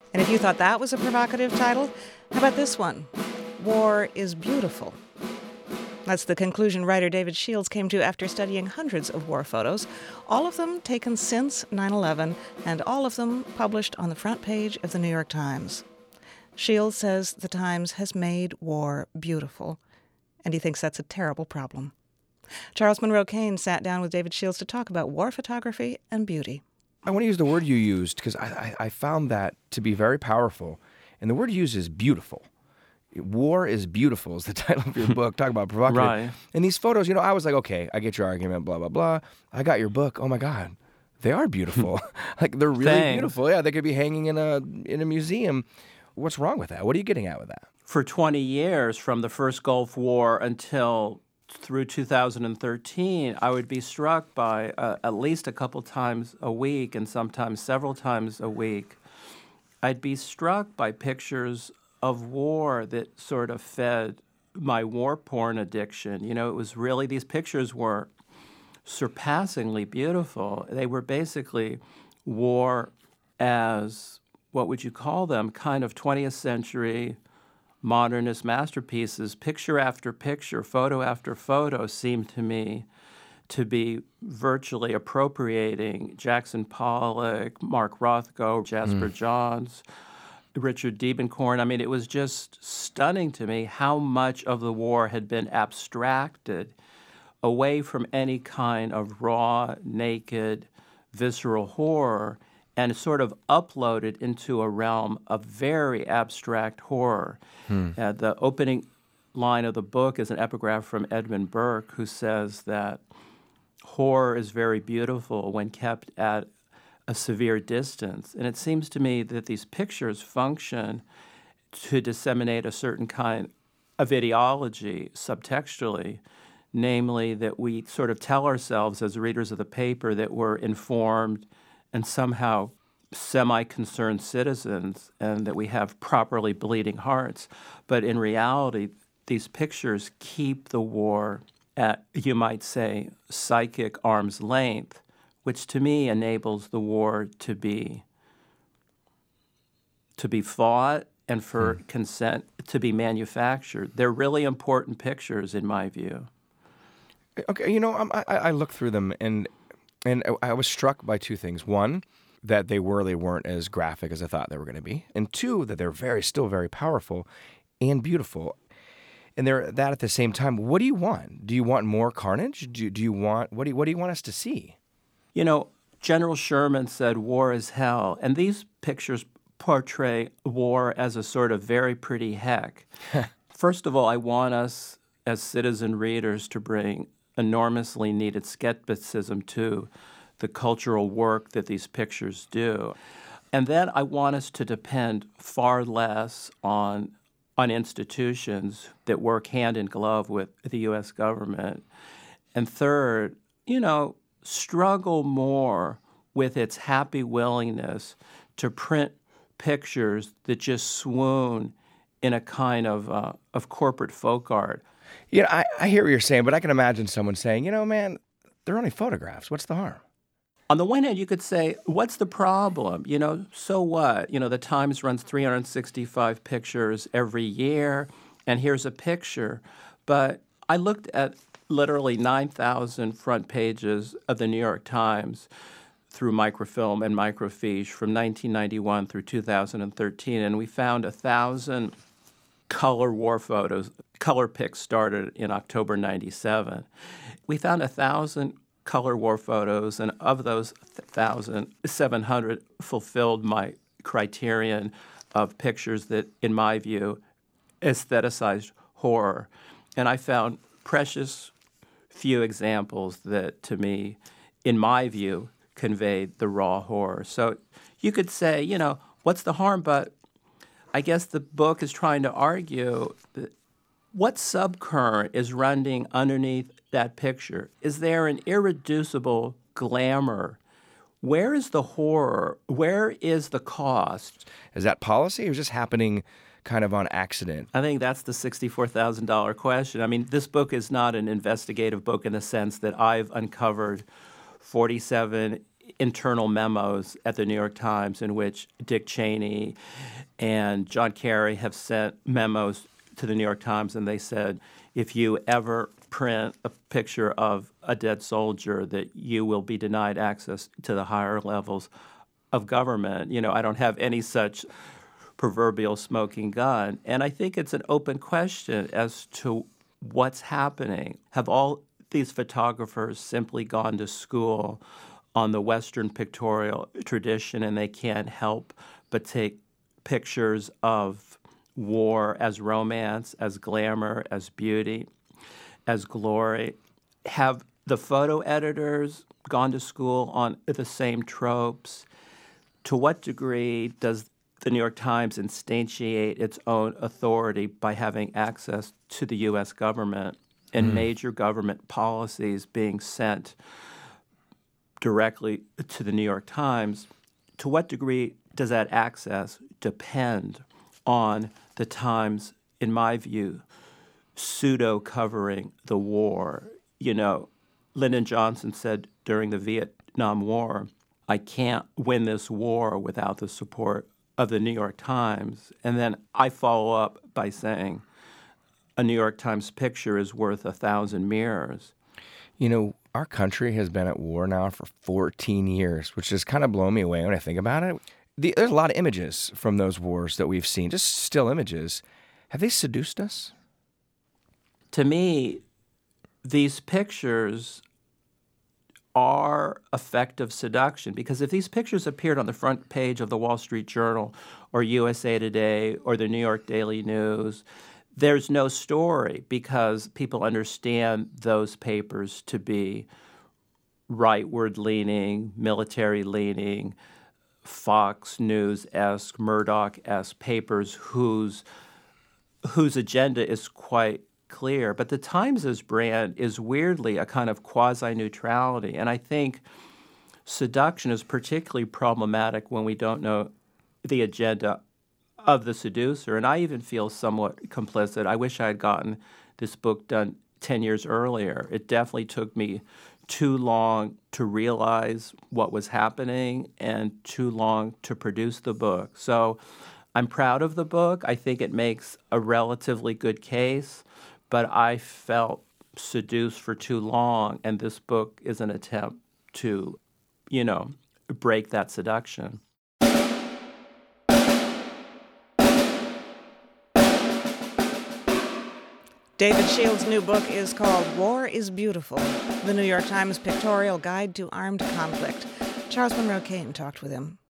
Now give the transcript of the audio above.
And if you thought that was a provocative title, how about this one? War is Beautiful. That's the conclusion writer David Shields came to after studying hundreds of war photos, all of them taken since 9/11, and all of them published on the front page of the New York Times. Shields says the Times has made war beautiful, and he thinks that's a terrible problem. Charles Monroe Kane sat down with David Shields to talk about war photography and beauty. I want to use the word you used because I found that to be very powerful, and the word you used is beautiful. War is Beautiful is the title of your book. Talk about provocative. Right. And these photos, I was like, okay, I get your argument, blah, blah, blah. I got your book. Oh, my God. They are beautiful. Like, they're really Thanks. beautiful. Yeah, they could be hanging in a museum. What's wrong with that? What are you getting at with that? For 20 years, from the first Gulf War until through 2013, I would be struck by at least a couple times a week and sometimes several times a week. I'd be struck by pictures of war that sort of fed my war porn addiction. It was really, these pictures were surpassingly beautiful. They were basically war as, what would you call them, kind of 20th century modernist masterpieces. Picture after picture, photo after photo seemed to me to be virtually appropriating Jackson Pollock, Mark Rothko, Jasper Johns, Richard Diebenkorn. I mean, it was just stunning to me how much of the war had been abstracted away from any kind of raw, naked, visceral horror and sort of uploaded into a realm of very abstract horror. The opening line of the book is an epigraph from Edmund Burke, who says that horror is very beautiful when kept at a severe distance. And it seems to me that these pictures function to disseminate a certain kind of ideology subtextually, namely that we sort of tell ourselves as readers of the paper that we're informed and somehow semi-concerned citizens and that we have properly bleeding hearts. But in reality, these pictures keep the war at, you might say, psychic arm's length, which to me enables the war to be fought and for consent to be manufactured. They're really important pictures in my view. Okay, I looked through them and I was struck by two things. One, that they really weren't as graphic as I thought they were going to be, and two, that they're still very powerful and beautiful. And they're that at the same time. What do you want? Do you want more carnage? Do you want what do you want us to see? General Sherman said war is hell, and these pictures portray war as a sort of very pretty heck. First of all, I want us as citizen readers to bring enormously needed skepticism to the cultural work that these pictures do. And then I want us to depend far less on institutions that work hand in glove with the U.S. government. And third, struggle more with its happy willingness to print pictures that just swoon in a kind of corporate folk art. I hear what you're saying, but I can imagine someone saying, man, they're only photographs. What's the harm? On the one hand, you could say, what's the problem? So what? The Times runs 365 pictures every year, and here's a picture. But I looked at literally 9,000 front pages of the New York Times through microfilm and microfiche from 1991 through 2013, and we found 1,000 color war photos. Color Pics started in October 97. We found 1,000 color war photos, and of those 1,000, 700 fulfilled my criterion of pictures that, in my view, aestheticized horror. And I found precious few examples that, to me, in my view, conveyed the raw horror. So you could say, what's the harm? But I guess the book is trying to argue that what subcurrent is running underneath that picture? Is there an irreducible glamour? Where is the horror? Where is the cost? Is that policy or is this happening kind of on accident? I think that's the $64,000 question. I mean, this book is not an investigative book in the sense that I've uncovered 47 internal memos at the New York Times in which Dick Cheney and John Kerry have sent memos to the New York Times, and they said, if you ever print a picture of a dead soldier, that you will be denied access to the higher levels of government. I don't have any such proverbial smoking gun. And I think it's an open question as to what's happening. Have all these photographers simply gone to school on the Western pictorial tradition and they can't help but take pictures of war as romance, as glamour, as beauty, as glory? Have the photo editors gone to school on the same tropes? To what degree does the New York Times instantiate its own authority by having access to the U.S. government and major government policies being sent directly to the New York Times? To what degree does that access depend on the Times, in my view, pseudo-covering the war? Lyndon Johnson said during the Vietnam War, I can't win this war without the support of the New York Times. And then I follow up by saying a New York Times picture is worth 1,000 mirrors. Our country has been at war now for 14 years, which has kind of blown me away when I think about it. There's a lot of images from those wars that we've seen, just still images. Have they seduced us? To me, these pictures are effective seduction, because if these pictures appeared on the front page of the Wall Street Journal or USA Today or the New York Daily News, there's no story, because people understand those papers to be rightward-leaning, military-leaning, Fox News-esque, Murdoch-esque papers whose agenda is quite clear. But the Times' brand is weirdly a kind of quasi-neutrality. And I think seduction is particularly problematic when we don't know the agenda of the seducer. And I even feel somewhat complicit. I wish I had gotten this book done 10 years earlier. It definitely took me too long to realize what was happening and too long to produce the book. So I'm proud of the book. I think it makes a relatively good case, but I felt seduced for too long, and this book is an attempt to, break that seduction. David Shields' new book is called War is Beautiful, the New York Times Pictorial Guide to Armed Conflict. Charles Monroe Kane talked with him.